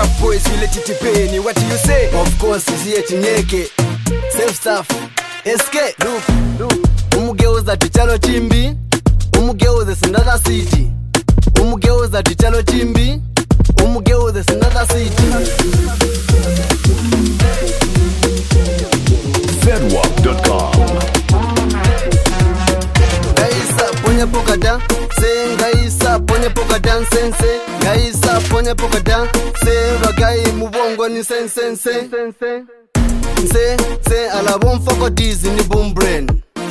tough boys we let it pain. What do you say? Of course is here Chinyeke. Self stuff. SK. Look. Umugeuza tichalo chimbi. Umugeuza another city. Umugeuza tichalo chimbi. Umugeuza another city. Zedwap.com. Gaisa ponya pokada. Se gaisa ponya pokada sense. Gaisa ponya pokada. Se bagai mubongo ni sense. Se ala bon foko dizi ni boom brain.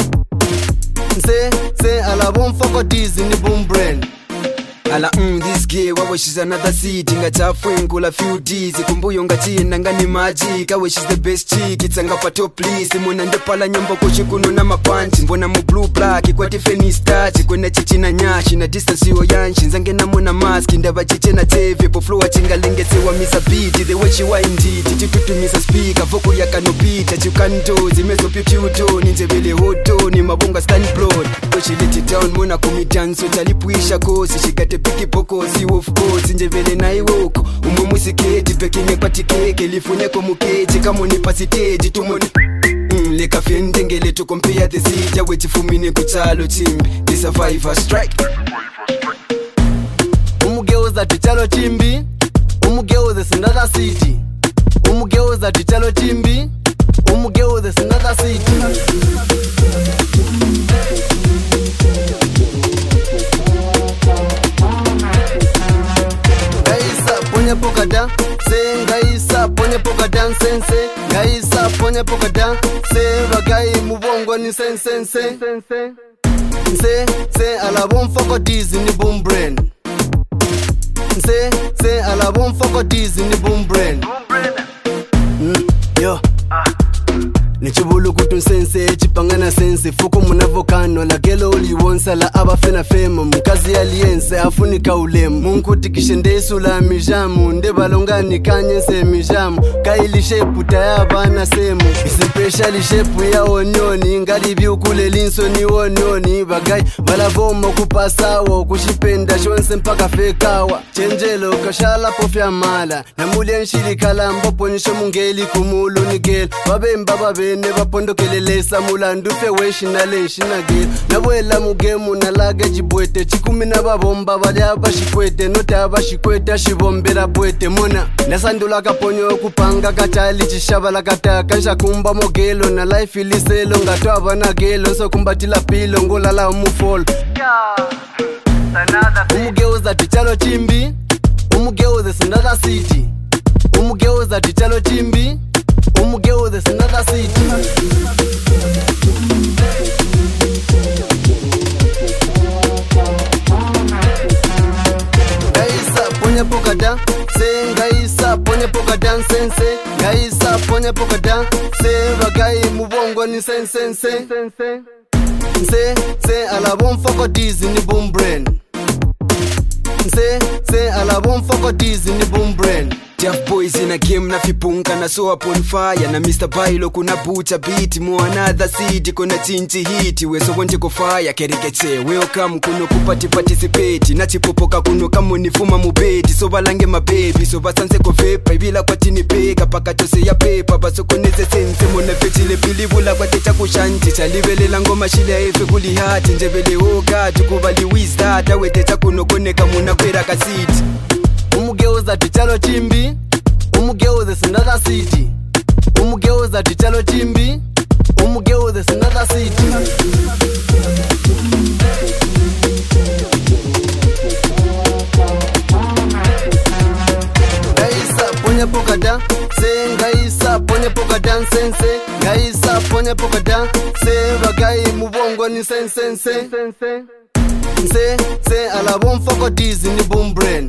Se ala bon foko dizi ni boom brain. Ala this gay wawe she's another city. Nga chafwengu la few D's. Kumbuyo nga china nga ni magic. Awe she's the best chick. Itanga pa top list. Mwana ndepala nyambo kushikuno na mapanchi. Mbona mu blue black kwa tifeni starch. Kwena chichi na nyashi na distance yo yanshi. Nzange na mwana mask. Ndaba chiche na TV. Po flow chinga lingete wa misa beat. The way she wind it. Titutu misa speaker. Voko ya kanopita. Chukanto. Zimezo piputo. Ninjebele hoto. Ni mabonga stand blood. Ko she let it down. Mwana kumitanso. Chalipuisha kosi. Shigate piki poko si of course. Njevele na iwoko. Umusiketi. Pekinye kwa tikeke. Lifune kwa mukeji. Kamo ni pasiteji. Tumoni leka fiendengele to compare the city. Wait for me kuchalo chimbi. The survivor strike. Umugeuza tichalo chimbi. Umugeuza another city. Umugeuza tichalo chimbi. Umugeuza another city. Ponya pokada, se gaisa ponya pokada sense, gaisa ponya pokada, se bagai mubongo ni sense. Se ala bon foko dizi ni boom brain. Se ala bon foko dizi ni boom brain. Yo. Nichibulu kutu sense, chipangana sense. Fuku munavokano, la gelo uliwonsa. La aba fena fema, mkazi aliense. Afunika ulemu, munkuti kishendesu la mijamu. Nde balongani kanyense mijamu. Kaili shepu tayaba na semu. Isipeshali shepu ya onyoni. Ngalibi ukule linso ni onyoni. Bagay, balavomo kupasawa. Kushipenda shwense mpaka fekawa. Chenjelo kashala pofya mala. Namuli nshili kalambo ponisho mungeli kumulu nigel. Babemba babene bapondokelelesa mulandu fe weshi na lenshi na gel. Nabwela mugemu na laga jibwete. Chikumi na babomba bali abashikwete. Note abashikwete ashibombera bwete. Mona nasandula kaponyo kupanga kachali chishabala kataka. Nsha kumba mogelo na life iliselo. Ngatwa na gelo so kumbatila pilo ngolala umufolo. Umugeuza tichalo chimbi. Umugeuza another city. Umugeuza tichalo chimbi. Umugeuza another city. Gaisa ponya pokada, se gaisa ponya pokada sense, gaisa ponya pokada, se bagai mubongo ni sense. Se ala bon foko dizi ni boom brain. Se ala bon foko dizi ni boom brain. Tough boys in a game na fipunga na so upon fire. Na Mr. Bailo kuna bucha beat. Mo another city kuna chinchi hiti. We so wonje ko fire kerikeche. Welcome kuno kupati participate. Na chipopoka kuno kamo nifuma mubeti. So balange mababy. So basanse ko vepa. Ibila kwa tini peka. Paka chose ya pepa. Baso koneze sense. Mona fetile pilibula kwa techa kushanti. Chalivele lango mashile ya efe kuli hati. Njebele hoga. Tukubali wista. Dawe techa kuno koneka muna kwera kasiti. Umugeuza tichalo chimbi. Umugeuza another city. Umugeuza tichalo chimbi. Umugeuza another city. Gaisa ponya pokada, se gaisa ponya pokada sense, gaisa ponya pokada, se bagai mubongo ni sense. Se ala bon foko dizi ni boom brain.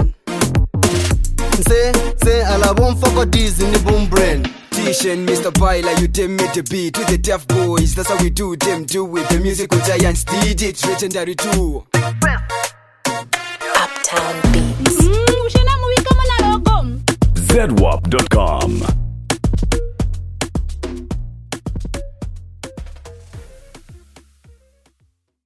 Se ala bon foko dizi ni boom brain. T-Shen, Mr. Baila, you tell me to beat with the tough boys. That's how we do them, do it. The musical giants did it, legendary too. Uptown Beats. Zedwap.com.